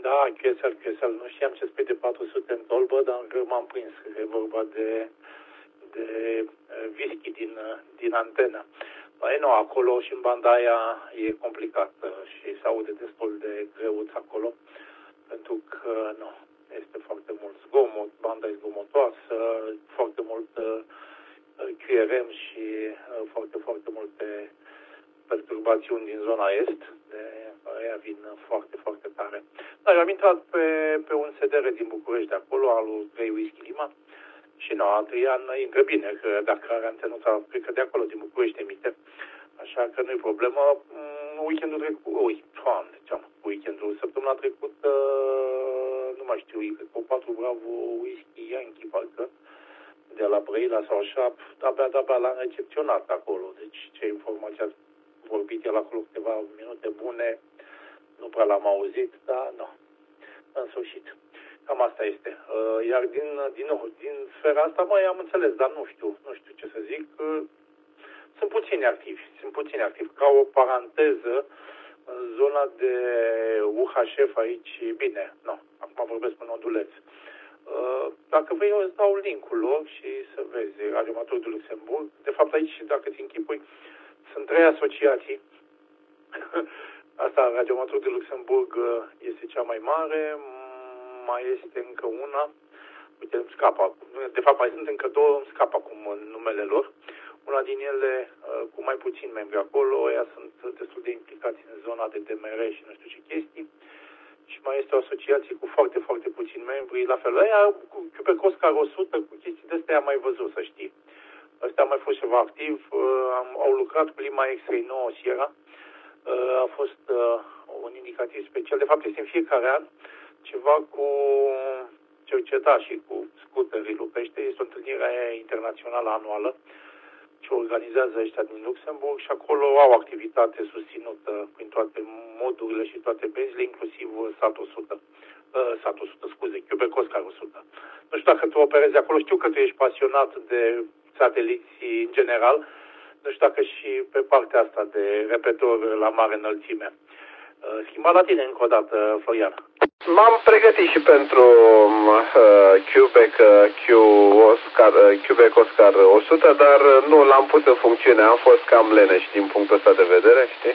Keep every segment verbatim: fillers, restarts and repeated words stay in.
Da, Chesel, Chesel, nu știam ce spui de patru sute în tolbă, dar m-am prins. E vorba de, de whisky din, din antenă. Păi nu, acolo și în banda aia e complicat și se aude destul de greuț acolo, pentru că nu, este foarte mult zgomot, banda e zgomotoasă, foarte mult uh, Q R M și uh, foarte, foarte multe perturbațiuni din zona est, de aia vin foarte, foarte tare. Dar eu am intrat pe, pe un S D R din București de acolo, al lui trei Whisky Lima, și nu, Adrian intră bine, că dacă are antenuța, cred că de acolo, din București, emite. Așa că nu-i problemă. Weekendul trecut, ui, doamne, ce-am weekendul, săptămâna trecută, nu mai știu, cred că patru Bravo Whisky Yankee, parcă, de la Brăila sau așa, abia, abia l-am recepționat acolo. Deci, ce informații ați vorbit el acolo câteva minute bune, nu prea l-am auzit, dar nu, în sfârșit. Cam asta este. Iar din, din nou, din sfera asta, mai am înțeles, dar nu știu, nu știu ce să zic. Sunt puțini activi, sunt puțini activi. Ca o paranteză, în zona de U H F aici, bine, nu, acum vorbesc pe noduleț. Dacă vrei, eu îți dau link-ul lor și să vezi, Radioamatorul de Luxemburg. De fapt, aici, dacă ți închipui, sunt trei asociații. Asta, Radioamatorul de Luxemburg, este cea mai mare, mai este încă una, uite, îmi scapă acum. De fapt, mai sunt încă două, îmi scapă acum în numele lor. Una din ele, cu mai puțini membri acolo, ea sunt destul de implicați în zona de D M R și nu știu ce chestii. Și mai este o asociație cu foarte, foarte puțini membri, la fel. Aia cu Cube Oscar o sută, cu chestii de-astea am mai văzut, să știi. Ăstea a mai fost ceva activ, am, au lucrat cu Lima X-Ray nouă Sierra. A fost un indicativ special, de fapt este în fiecare an, ceva cu cerceta și cu scuterii lupește. Este o întâlnire internațională anuală ce organizează ăștia din Luxemburg și acolo au activitate susținută prin toate modurile și toate benzile, inclusiv SAT o sută. Uh, SAT o sută, scuze, Cube Oscar o sută. Nu știu dacă tu operezi acolo, știu că tu ești pasionat de sateliți în general, nu știu dacă și pe partea asta de repetor la mare înălțime. Uh, schimba la tine încă o dată, Florian. M-am pregătit și pentru uh, Quebec, uh, Q Oscar, uh, Quebec Oscar o sută, dar nu l-am pus în funcțiune, am fost cam leneș din punctul ăsta de vedere, știi?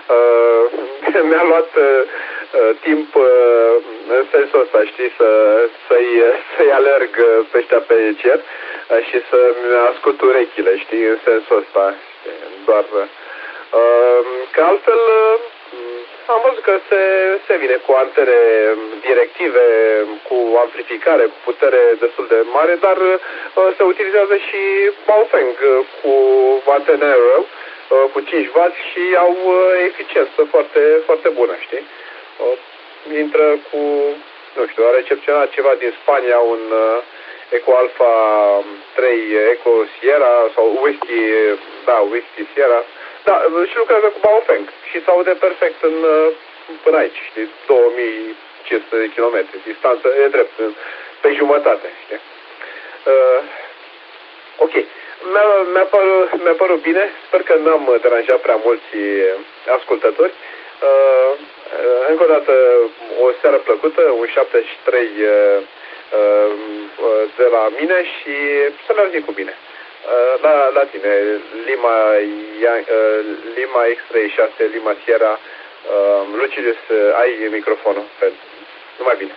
Uh, mi-a luat uh, timp uh, în sensul ăsta, știi, să, să-i, să-i alerg pe ăștia pe cer uh, și să-mi ascult urechile, știi, în sensul ăsta, știi? Doar uh, că altfel... Uh, Am văzut că se, se vine cu antene directive, cu amplificare, cu putere destul de mare, dar uh, se utilizează și Baofeng uh, cu antene aero, uh, cu cinci wați și au uh, eficiență foarte, foarte bună, știi? Uh, intră cu, nu știu, a recepționat ceva din Spania, un uh, Eco Alpha trei Eco Sierra sau Whisky, da, Whisky Sierra. Da, și lucrează cu Baofeng și se aude perfect în, până aici, știi, două mii cinci sute de kilometri, distanță, e drept, pe jumătate, știi. Uh, ok, mi-a, mi-a, părut, mi-a părut bine, sper că n-am deranjat prea mulți ascultători. Uh, încă o dată, o seară plăcută, un șaptezeci și trei uh, uh, de la mine și să ne auzim cu bine. La, la tine, Lima, Lima X trei șase, Lima Sierra, Lucius, ai microfonul, numai bine.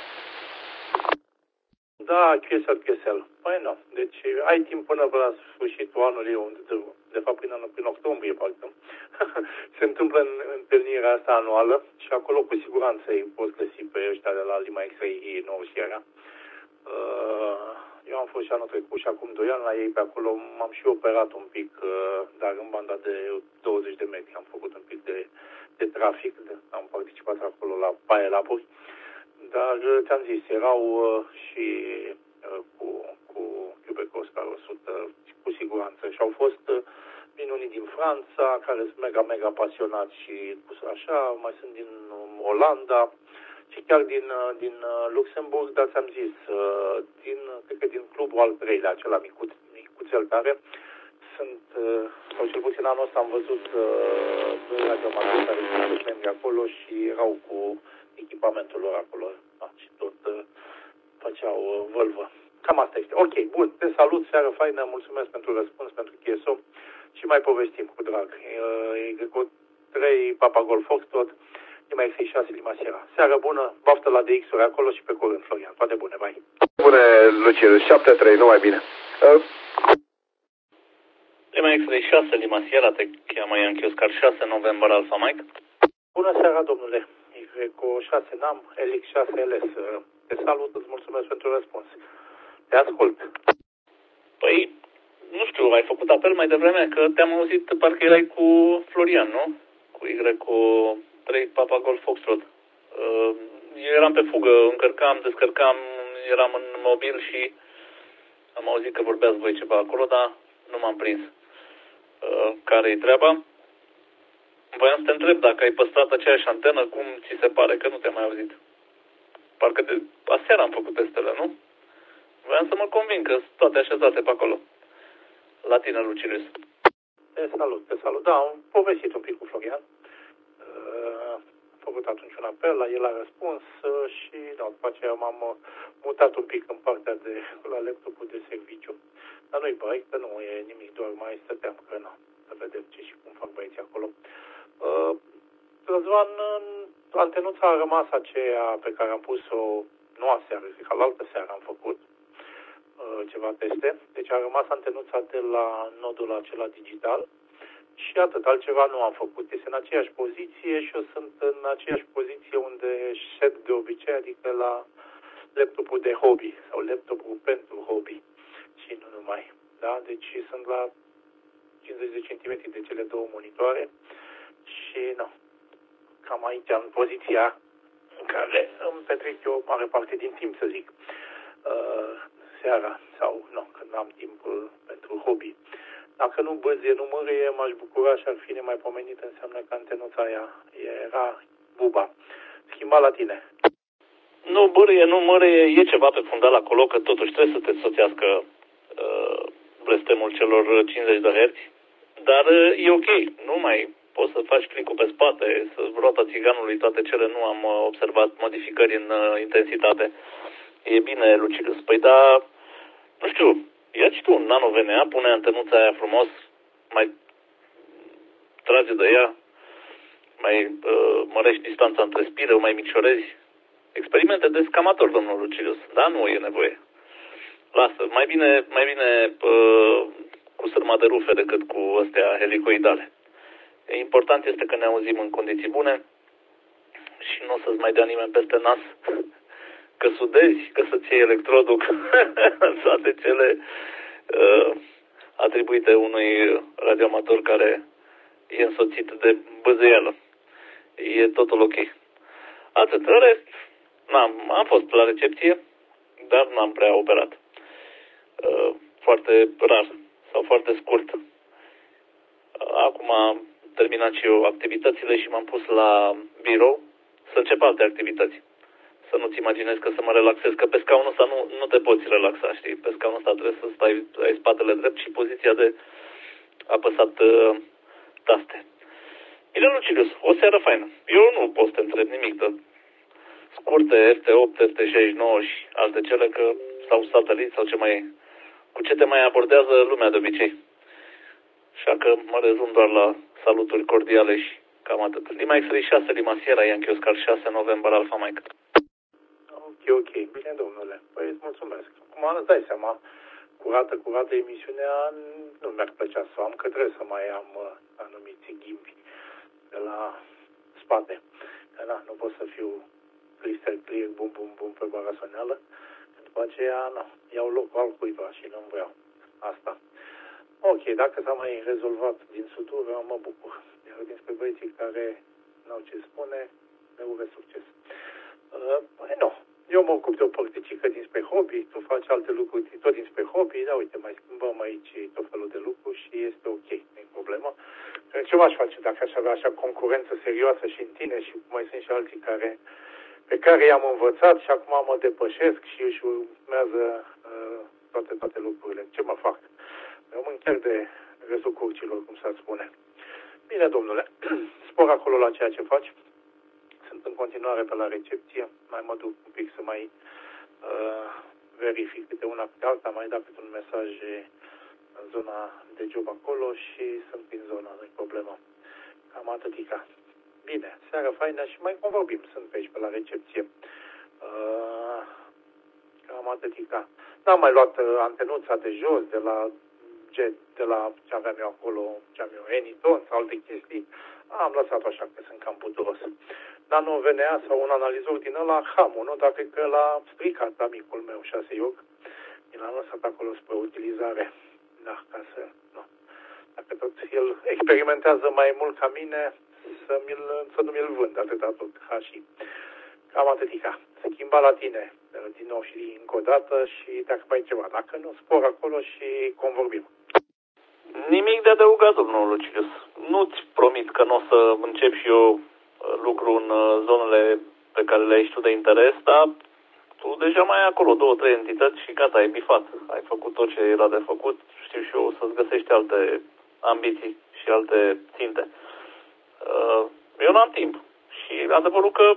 Da, Chesel, Chesel. Păi nu, deci ai timp până la sfârșitul anului, unde, de fapt prin, prin octombrie, parcă, se întâmplă în, întâlnirea asta anuală și acolo cu siguranță îi poți găsi pe ăștia de la Lima X trei nouă Sierra. Uh, Eu am fost și anul trecut și acum doi ani la ei pe acolo, m-am și operat un pic, dar în banda de douăzeci de metri am făcut un pic de, de trafic, de, am participat acolo la paie-lapuri, dar ți-am zis, erau și cu, cu Quebec Oscar o sută, cu siguranță, și au fost din unii din Franța, care sunt mega, mega pasionați și așa, mai sunt din Olanda, și chiar din, din Luxemburg, dar ți-am zis, din, cred că din clubul al treilea, acela micuț, micuțel care sunt, sau cel puțin anul ăsta am văzut doi radioamatori care sunt membri acolo și erau cu echipamentul lor acolo. Da, și tot uh, făceau uh, vâlvă. Cam asta este. Ok, bun, te salut, seară faină, mulțumesc pentru răspuns, pentru K S O și mai povestim cu drag. E cu trei Papa Golf Foxtrot, Lima X șase Lima Sierra. Seară bună, baftă la D X-uri acolo și pe curând, Florian. Toate bune, bye. Bune, Luciu, șapte trei, numai bine. Uh. Lima X șase Lima Sierra, te cheamă Yankee Oscar șase, November Alpha Mike. Bună seara, domnule. Y șase N A M, L X șase L S. Te salut, îți mulțumesc pentru răspuns. Te ascult. Păi, nu știu, ai făcut apel mai devreme, că te-am auzit, parcă erai cu Florian, nu? Cu Y cu trei Papa Golf Foxtrot. Uh, eu eram pe fugă, încărcam, descărcam, eram în mobil și am auzit că vorbeați voi ceva acolo, dar nu m-am prins. Uh, care-i treaba? Voiam să te întreb dacă ai păstrat aceeași antenă, cum ți se pare, că nu te-am mai auzit. Parcă de aseară am făcut testele, nu? Voiam să mă convin că sunt toate așezate pe acolo. La tine, Lucilius. Te salut, te salut. Da, am povestit un pic cu Florian. Am făcut atunci un apel, la el a răspuns și da, după aceea m-am mutat un pic în partea de la laptopul de serviciu. Dar nu-i bai, că nu e nimic, doar mai stăteam, că nu. Să vedem ce și cum fac băieții acolo. Uh, Răzvan, antenuța a rămas aceea pe care am pus-o, nu aseară, zic, că la altă seară am făcut uh, ceva teste. Deci a rămas antenuța de la nodul acela digital și atât, altceva nu am făcut. Este în aceeași poziție și eu sunt în aceeași poziție unde șed de obicei, adică la laptopul de hobby sau laptopul pentru hobby și nu numai. Da? Deci sunt la cincizeci de centimetri de cele două monitoare și nu, cam aici în poziția în care îmi petrec eu mare parte din timp, să zic, uh, seara sau nu, când am timp uh, pentru hobby. Dacă nu băzie, nu mârie, m-aș bucura și ar fi nemaipomenit, înseamnă că antenuța aia era buba. Schimba la tine. Nu bârie, nu mărie, e ceva pe fundal acolo, că totuși trebuie să te însoțească uh, blestemul celor cincizeci de herți, dar uh, e ok, nu mai poți să faci clicul pe spate, să rota țiganului, toate cele, nu am uh, observat modificări în uh, intensitate. E bine, Lucilius. Păi da, nu știu, ia și tu un nano V N A, pune antenuța aia frumos, mai trage de ea, mai uh, mărești distanța între spire, o mai micșorezi. Experimente de scamator, domnul Lucilius, da? Nu e nevoie. Lasă, mai bine, mai bine uh, cu sârma de rufe decât cu astea helicoidale. Important este că ne auzim în condiții bune și nu o să-ți mai dea nimeni peste nas că sudezi, că să-ți iei electrodul, toate cele uh, atribuite unui radioamator care e însoțit de băzăială. E totul ok. Atât. În rest, n-am, am fost la recepție, dar n-am prea operat. Uh, foarte rar sau foarte scurt. Uh, acum am terminat și eu activitățile și m-am pus la birou să încep alte activități. Să nu-ți imaginezi că să mă relaxez, că pe scaunul ăsta nu, nu te poți relaxa, știi? Pe scaunul ăsta trebuie să stai, ai spatele drept și poziția de apăsat uh, taste. Bine, Lucilius, o seară faină. Eu nu pot să te întreb nimic de scurte, F T opt, F T șaizeci și nouă și alte cele, că sau satelit sau ce mai, cu ce te mai abordează lumea de obicei. Așa că mă rezum doar la saluturi cordiale și cam atât. Lima X șase, Lima Sierra, Yankee Oscar șase, November Alpha Mike. Ok, ok. Bine, domnule. Păi îți mulțumesc. Acum îți dai seama, curată, curată emisiunea, nu mi-ar plăcea să o am, că trebuie să mai am uh, anumiți ghimpi de la spate. Că na, nu pot să fiu crystal clear, bum, bum, bum, pe barasoneală. După aceea, nu, iau locul altcuiva și nu-mi vreau asta. Ok, dacă s-a mai rezolvat din sutură, mă bucur. Iar dinspre băieții care n-au ce spune, le urez succes. Uh, păi nu, eu mă ocup de o părticică dinspre hobby, tu faci alte lucruri tot dinspre hobby, da, uite, mai schimbăm aici tot felul de lucruri și este ok, nu e problemă. Ce m-aș face dacă aș avea așa concurență serioasă și în tine și mai sunt și alții care, pe care i-am învățat și acum mă depășesc și își urmează uh, toate, toate lucrurile. Ce mă fac? Rămân chiar de râsul curcilor, cum s-ar spune. Bine, domnule, spor acolo la ceea ce faci. Sunt sunt în continuare pe la recepție, mai mă duc un pic să mai uh, verific câte una câte alta, mai dat câte un mesaj în zona de job acolo și sunt prin zona, nu-i problemă. Cam atâtica. Bine, seara faină și mai convorbim, sunt pe aici pe la recepție. Uh, cam atâtica. N-am mai luat uh, antenuța de jos, de la jet, de la ce aveam eu acolo, ce am eu, Eniton sau alte chestii. Am lăsat așa că sunt cam puturos. Dar nu venea sau un analizor din ăla, Hamu, nu? Dar cred că l-a stricat amicul meu, șase ioc. Mi l-am lăsat acolo spre utilizare. Da, ca să, nu. Dacă tot el experimentează mai mult ca mine, să, mi-l, să nu mi-l vând atâta tot. Ha, și cam atâtica. Schimba la tine din nou și încă o dată și dacă mai ceva. Dacă nu, spor acolo și convorbim. Nimic de adăugat, domnul Lucilius. Nu-ți promit că nu o să încep și eu lucru în zonele pe care le ai și tu de interes, dar tu deja mai ai acolo două, trei entități și gata, ai bifat. Ai făcut tot ce era de făcut, știu și eu, să-ți găsești alte ambiții și alte ținte. Eu n-am timp și adevărul că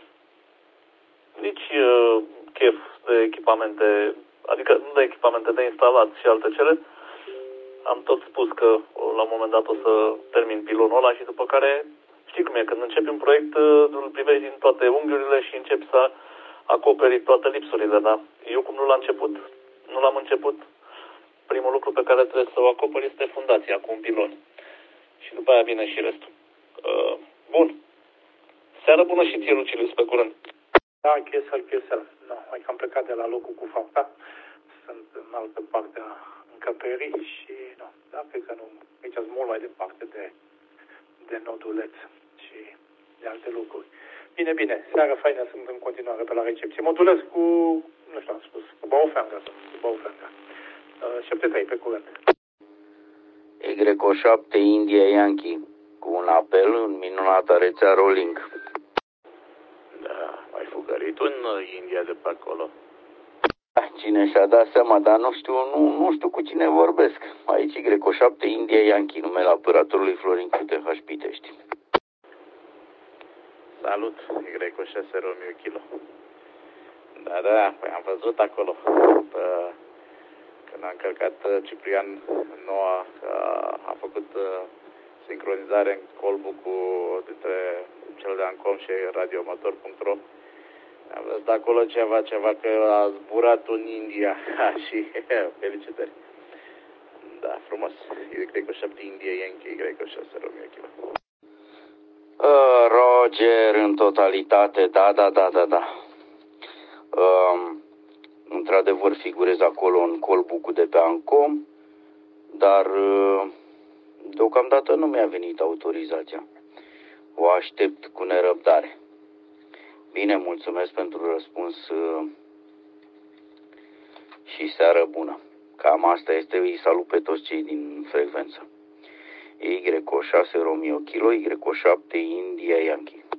nici chef de echipamente, adică nu de echipamente, de instalat și alte cele. Am tot spus că la un moment dat o să termin pilonul ăla și după care, știi cum e, când începi un proiect, îl privești din toate unghiurile și începi să acoperi toate lipsurile, dar eu cum nu l-am început, nu l-am început, primul lucru pe care trebuie să o acoperi este fundația cu un pilon. Și după aia vine și restul. Uh, bun. Seară bună și ție, Lucilius, pe curând. Da, chesel, chesel. No, mai că am plecat de la locul cu fapta. Sunt în altă parte a încăperii și, nu, da, cred că nu, aici sunt mult mai departe de, de noduleț și de alte lucruri. Bine, bine, seara faină, sunt în continuare pe la recepție. Modulez cu, nu știu, am spus, cu Baufanga, cu Baufanga. Uh, șapte trei, pe curând. Y O șapte India Yankee, cu un apel în minunata rețea Rolling. Da, ai fugărit în India de pe acolo. Cine și-a dat seama, dar nu știu, nu, nu știu cu cine vorbesc. Aici Y O șapte India Yankee, numele apăratorului Florin Cute H. Pitești. Salut, Y O șase Romeo Kilo. Da, da, păi am văzut acolo. Pă, când a încărcat Ciprian noua, a făcut sincronizare în colbul cu dintre cel de Ancom și radioamator punct ro. Am văzut acolo ceva, ceva că a zburat în India. Ha, și felicitări. Da, frumos. Y O șapte India Yankee, Y O șase Romeo Kilo. Uh, Roger, în totalitate, da, da, da, da, da. Uh, într-adevăr figurez acolo în colbucul de pe Ancom, dar uh, deocamdată nu mi-a venit autorizația. O aștept cu nerăbdare. Bine, mulțumesc pentru răspuns uh, și seară bună. Cam asta este, îi salut pe toți cei din frecvență. Y O șase Romeo Kilo, Y O șapte India Yankee.